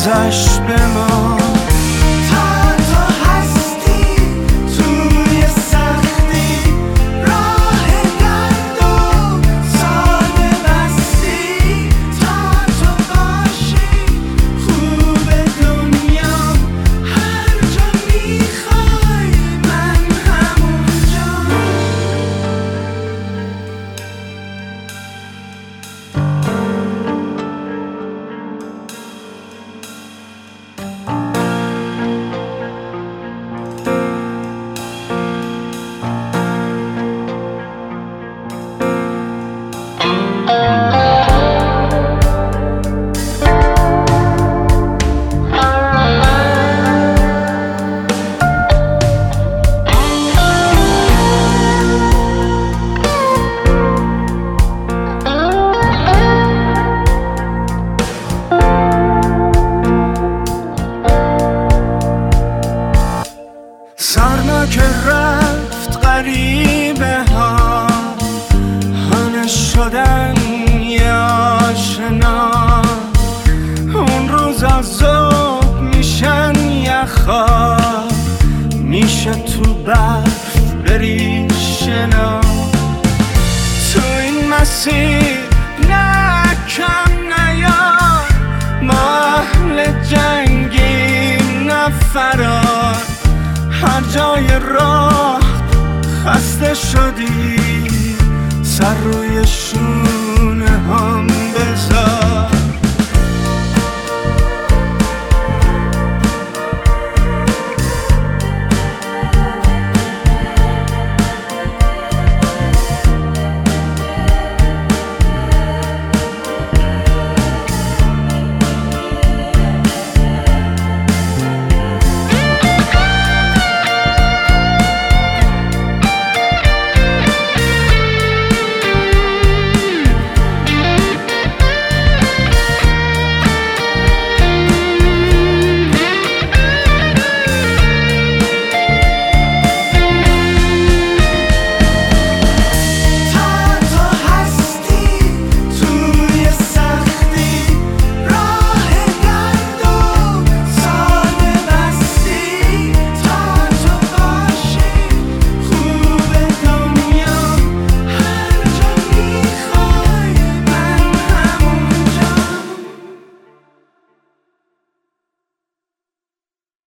ازش بمان. سرنا که رفت غریبه ها همه شدن یا آشنا، اون روز عذاب میشن یخا، میشه تو برف بری شنا. تو این مسیر نه کم نیار، ما اهل جنگیم نه فرار، هر جای راه خسته شدی سر روی شونه هم بذار.